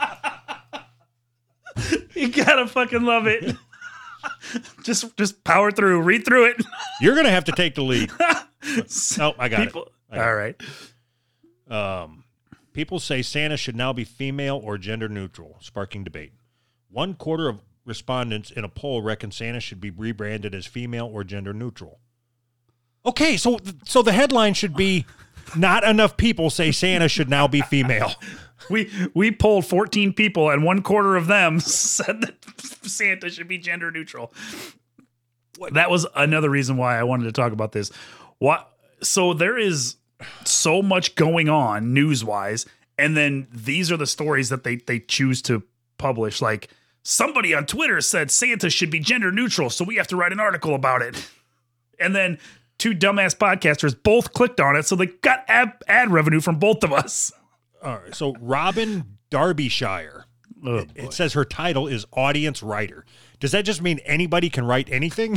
C: You gotta fucking love it. just, just power through. Read through it.
A: You're gonna have to take the lead. Oh, I got
C: People,
A: it. I got
C: all right.
A: it. Um, people say Santa should now be female or gender neutral, sparking debate. One quarter of respondents in a poll reckon Santa should be rebranded as female or gender neutral. Okay, so so the headline should be, not enough people say Santa should now be female.
C: We we polled fourteen people, and one quarter of them said that Santa should be gender neutral. That was another reason why I wanted to talk about this. What so there is so much going on news wise, and then these are the stories that they they choose to publish. Like somebody on Twitter said Santa should be gender neutral, so we have to write an article about it. And then two dumbass podcasters both clicked on it, so they got ad, ad revenue from both of us.
A: All right. So Robin Derbyshire.
C: Oh,
A: it, it says her title is audience writer. Does that just mean anybody can write anything?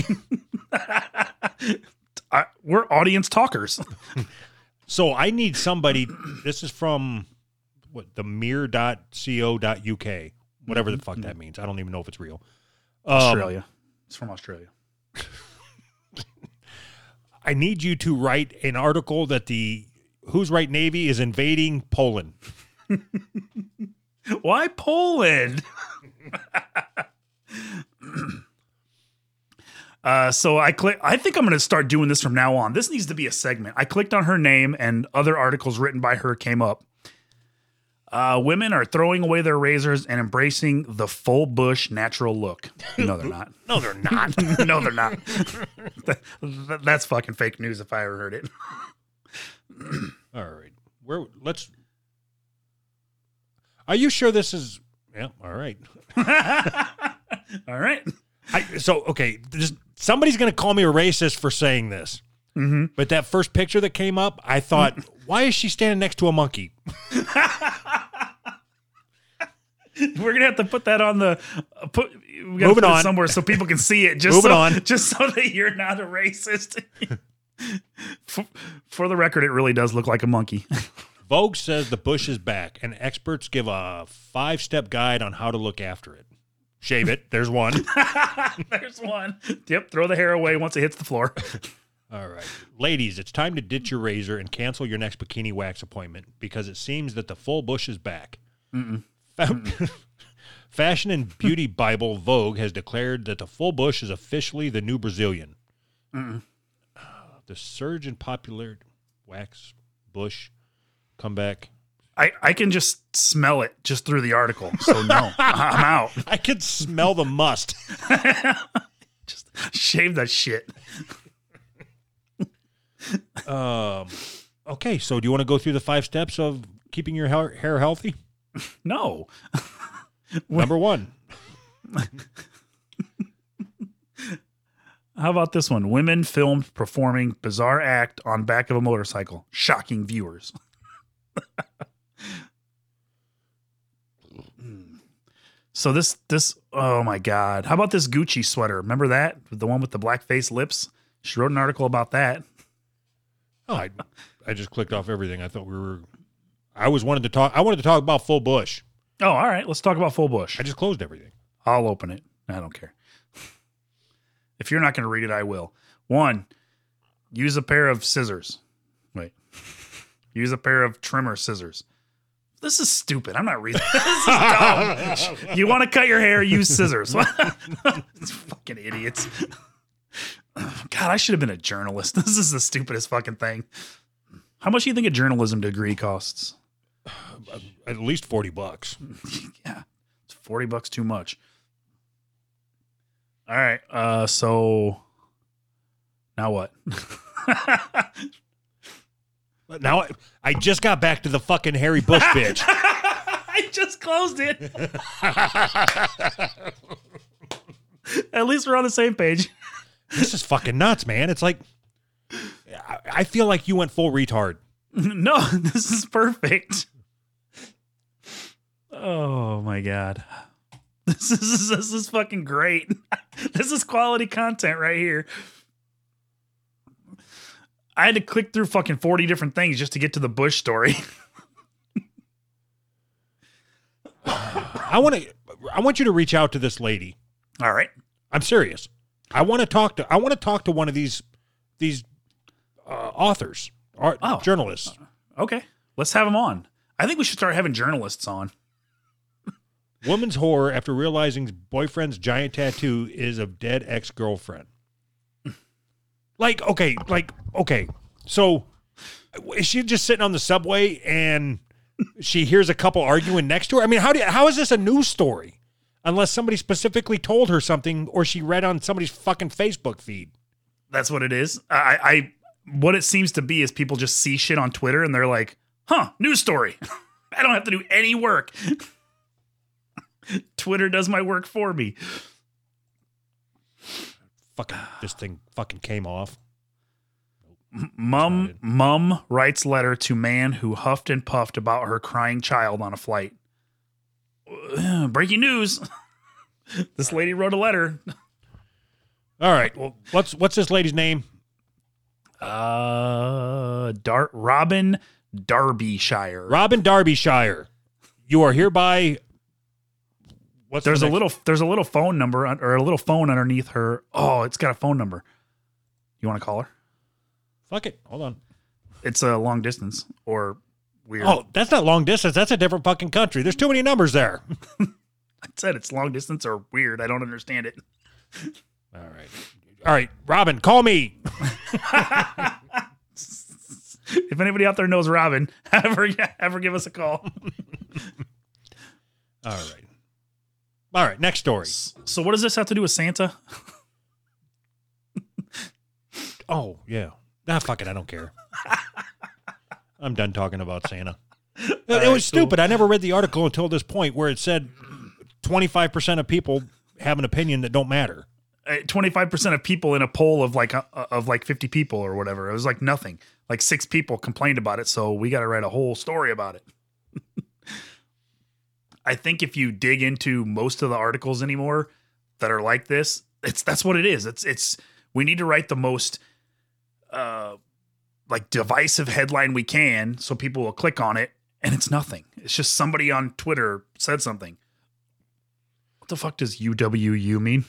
C: I, we're audience talkers.
A: So I need somebody. This is from what the mirror dot co dot U K, whatever the fuck that means. I don't even know if it's real. Um,
C: Australia. It's from Australia.
A: I need you to write an article that the Who's Right Navy is invading Poland.
C: Why Poland? uh, so I click. I think I'm going to start doing this from now on. This needs to be a segment. I clicked on her name, and other articles written by her came up. Uh, women are throwing away their razors and embracing the full bush natural look. No, they're not.
A: No, they're not.
C: No, they're not. That- that- that's fucking fake news if I ever heard it.
A: All right. Where let's Are you sure this is yeah, all right.
C: All right.
A: I, so okay, this, somebody's going to call me a racist for saying this.
C: Mm-hmm.
A: But that first picture that came up, I thought, why is she standing next to a monkey?
C: We're gonna have to put that on the uh, put. We gotta
A: Moving
C: put it
A: on.
C: somewhere so people can see it. Just
A: Moving
C: so,
A: on.
C: just so that you're not a racist. for, for the record, it really does look like a monkey.
A: Vogue says the bush is back, and experts give a five-step guide on how to look after it. Shave it. There's one.
C: There's one. Yep. Throw the hair away once it hits the floor.
A: All right. Ladies, it's time to ditch your razor and cancel your next bikini wax appointment because it seems that the full bush is back.
C: Mm-mm.
A: Fa- Fashion and Beauty Bible Vogue has declared that the full bush is officially the new Brazilian.
C: Mm-mm.
A: The surge in popular wax bush comeback.
C: I, I can just smell it just through the article. So no, I'm out.
A: I can smell the must.
C: Just shave that shit.
A: Um, okay, so do you want to go through the five steps of keeping your hair, hair healthy?
C: No.
A: Number one.
C: How about this one? Women filmed performing bizarre act on back of a motorcycle, shocking viewers. So this this oh my god. How about this Gucci sweater? Remember that? The one with the black face lips? She wrote an article about that.
A: Oh, I, I just clicked off everything. I thought we were. I was wanted to talk. I wanted to talk about full bush.
C: Oh, all right. Let's talk about full bush.
A: I just closed everything.
C: I'll open it. I don't care. If you're not going to read it, I will. One, use a pair of scissors. Wait. Use a pair of trimmer scissors. This is stupid. I'm not reading this. This is dumb. You want to cut your hair, use scissors. It's fucking idiots. God, I should have been a journalist. This is the stupidest fucking thing. How much do you think a journalism degree costs?
A: At least forty bucks.
C: Yeah. It's forty bucks too much. All right. Uh, so now what?
A: Now I, I just got back to the fucking Harry Bush bitch.
C: I just closed it. At least we're on the same page.
A: This is fucking nuts, man. It's like I, I feel like you went full retard.
C: No, this is perfect. Oh my god. This is this is fucking great. This is quality content right here. I had to click through fucking forty different things just to get to the Bush story.
A: I want to I want you to reach out to this lady.
C: All right.
A: I'm serious. I want to talk to I want to talk to one of these these uh, authors, art,
C: Oh.
A: journalists.
C: Okay. Let's have them on. I think we should start having journalists on.
A: Woman's horror after realizing boyfriend's giant tattoo is a dead ex-girlfriend. Like, okay, like, okay. So is she just sitting on the subway and she hears a couple arguing next to her? I mean, how do how is this a news story? Unless somebody specifically told her something or she read on somebody's fucking Facebook feed.
C: That's what it is. I, I what it seems to be is people just see shit on Twitter and they're like, huh, news story. I don't have to do any work. Twitter does my work for me.
A: Fucking, this thing fucking came off.
C: Mum, mum writes letter to man who huffed and puffed about her crying child on a flight. Uh, breaking news. This lady wrote a letter.
A: All right. Well, what's what's this lady's name?
C: Uh, Dar- Robin Derbyshire.
A: Robin Derbyshire. You are hereby. What's
C: There's
A: the
C: a
A: next-
C: little there's a little phone number un- or a little phone underneath her. Oh, it's got a phone number. You want to call her?
A: Fuck it. Hold on.
C: It's a long distance or weird.
A: Oh, that's not long distance. That's a different fucking country. There's too many numbers there.
C: I said it's long distance or weird. I don't understand it.
A: All right. All right. Robin, call me.
C: If anybody out there knows Robin, have her, have her give us a call.
A: All right. All right. Next story.
C: So what does this have to do with Santa?
A: Oh, yeah. Ah, fuck it. I don't care. I'm done talking about Santa. It, it
C: right,
A: was
C: cool.
A: stupid. I never read the article until this point where it said twenty-five percent of people have an opinion that don't matter.
C: Uh, twenty-five percent of people in a poll of like uh, of like fifty people or whatever. It was like nothing. Like six people complained about it, so we got to write a whole story about it. I think if you dig into most of the articles anymore that are like this, it's that's what it is. It's it's we need to write the most uh like divisive headline we can so people will click on it, and it's nothing. It's just somebody on Twitter said something. What the fuck does U W U mean?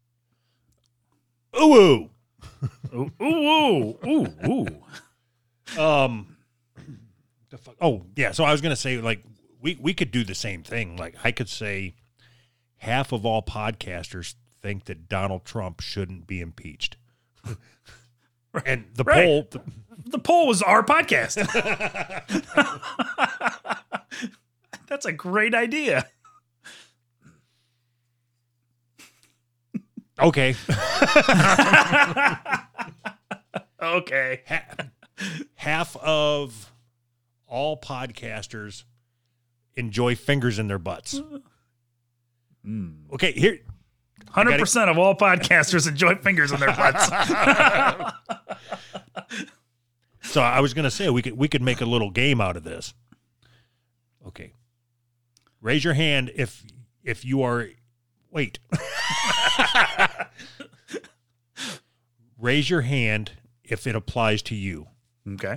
A: Ooh.
C: Ooh, ooh, ooh, ooh.
A: Um. The fuck? Oh, yeah. So I was gonna say, like, we we could do the same thing. Like, I could say, half of all podcasters think that Donald Trump shouldn't be impeached, and the
C: Right.
A: poll. The,
C: The poll was our podcast. That's a great idea.
A: okay.
C: Okay.
A: Ha- half of all podcasters enjoy fingers in their butts. Okay, here.
C: one hundred percent of all podcasters enjoy fingers in their butts.
A: So I was going to say we could we could make a little game out of this. Okay. Raise your hand if if you are wait. Raise your hand if it applies to you.
C: Okay.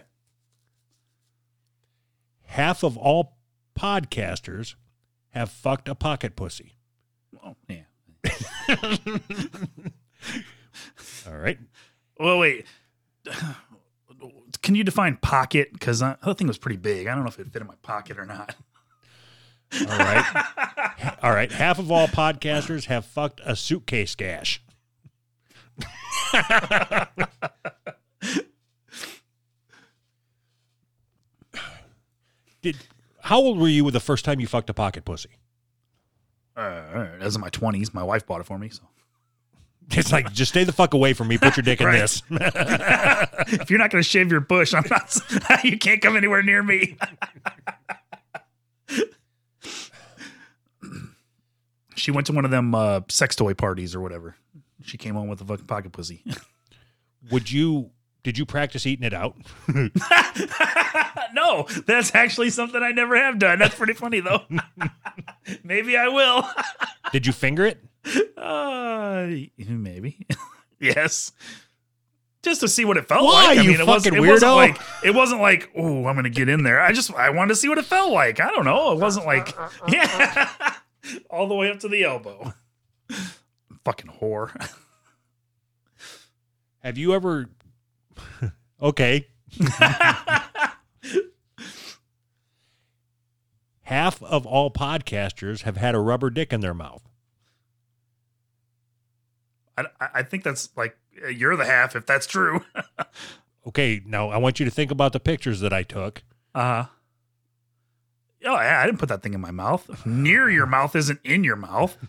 A: Half of all podcasters have fucked a pocket pussy.
C: Oh, yeah.
A: All right.
C: Well, wait. Can you define pocket? Because the other thing was pretty big. I don't know if it fit in my pocket or not.
A: All right. All right. Half of all podcasters have fucked a suitcase gash. Did how old were you with the first time you fucked a pocket pussy?
C: Uh, that was in my twenties. My wife bought it for me. So
A: It's like, just stay the fuck away from me. Put your dick in
C: Right.
A: this.
C: if you're not going to shave your bush, I'm not. You can't come anywhere near me. She went to one of them uh, sex toy parties or whatever. She came home with a fucking pocket pussy.
A: Would you? Did you practice eating it out?
C: No, that's actually something I never have done. That's pretty funny though. Maybe I will.
A: Did you finger it?
C: Uh, maybe. Yes. Just to see what it felt
A: Why,
C: like. I
A: you
C: mean, it wasn't,
A: fucking
C: it wasn't
A: weirdo?
C: like it wasn't like, oh, I'm gonna get in there. I just I wanted to see what it felt like. I don't know. It wasn't like, yeah, all the way up to the elbow. Fucking whore.
A: Have you ever? Okay. Half of all podcasters have had a rubber dick in their mouth.
C: I, I think that's like you're the half if that's true.
A: Okay, now I want you to think about the pictures that I took.
C: Uh huh. Oh, I, I didn't put that thing in my mouth. Near your mouth isn't in your mouth.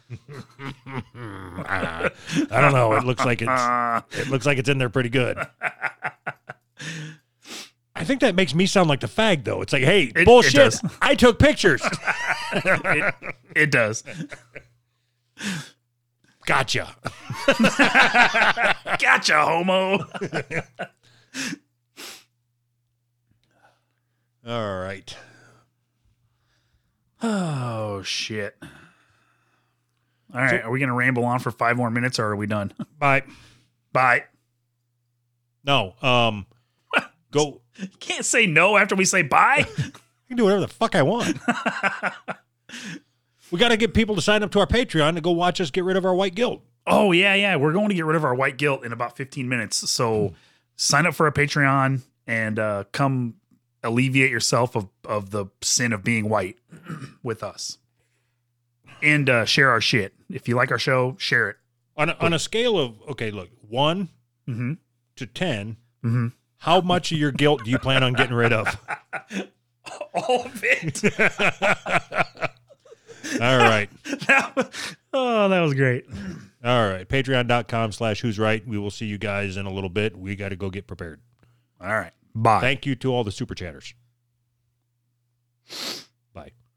A: Uh, I don't know. It looks like it's
C: Uh,
A: it looks like it's in there pretty good. I think that makes me sound like the fag, though. It's like, hey,
C: it
A: bullshit.
C: does.
A: I took pictures.
C: it, it does.
A: Gotcha.
C: Gotcha, homo.
A: All right.
C: Oh, shit. All right. Are we going to ramble on for five more minutes or are we done?
A: Bye.
C: Bye.
A: No. Um, go.
C: You can't say no after we say bye.
A: I can do whatever the fuck I want. We got to get people to sign up to our Patreon to go watch us get rid of our white guilt.
C: Oh, yeah, yeah. We're going to get rid of our white guilt in about fifteen minutes. So sign up for a Patreon and uh, come alleviate yourself of, of the sin of being white with us. And uh, share our shit. If you like our show, share it.
A: On a, on a scale of, okay, look, one
C: Mm-hmm.
A: to ten,
C: Mm-hmm.
A: how much of your guilt do you plan on getting rid of?
C: All of it.
A: All right.
C: That was- oh, that was great.
A: All right. Patreon.com slash who's right. We will see you guys in a little bit. We got to go get prepared.
C: All right. Bye.
A: Thank you to all the super chatters. Bye.